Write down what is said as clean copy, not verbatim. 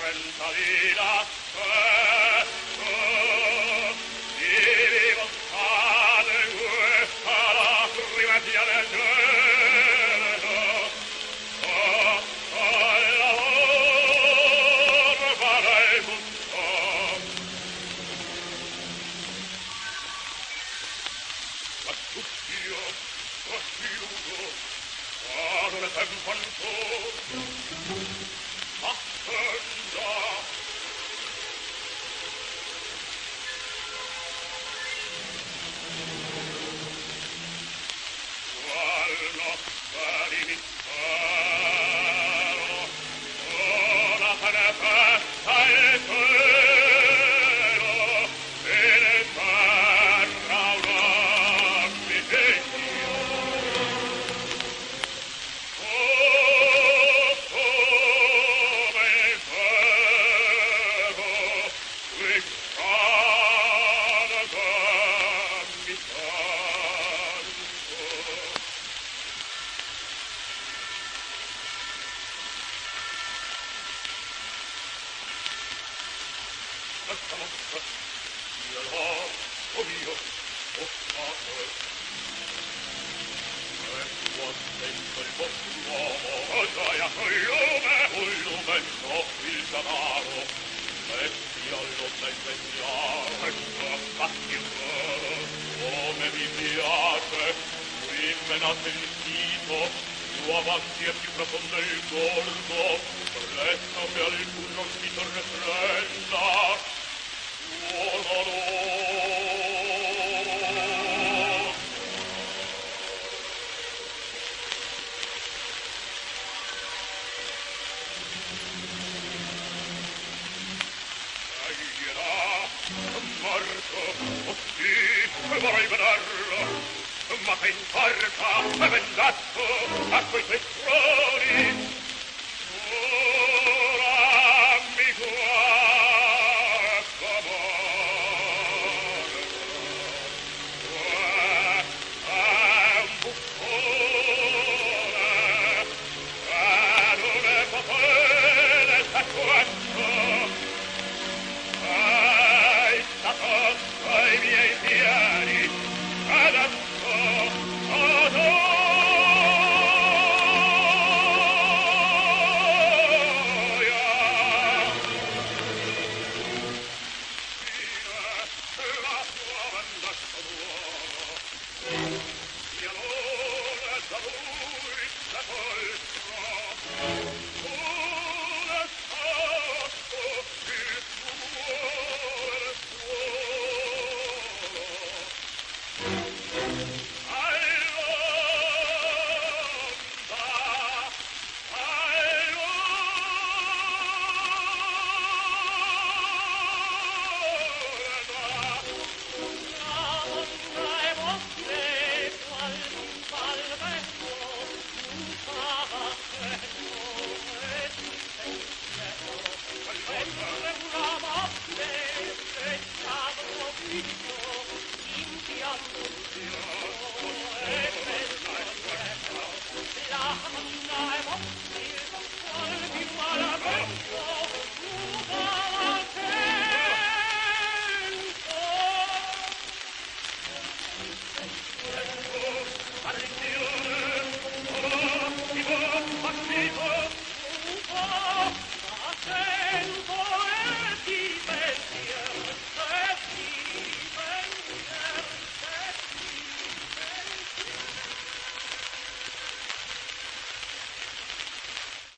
senza vita vivo state questa la primatia del genere al lavoro fare tutto ma tutt'io trasciuto vado nel tempo ancora vorrei vederlo ma che importa è vendato a quei petroni ora mi guarda amore è un buffone non è potere da questo hai stato ai miei piedi adesso All'indio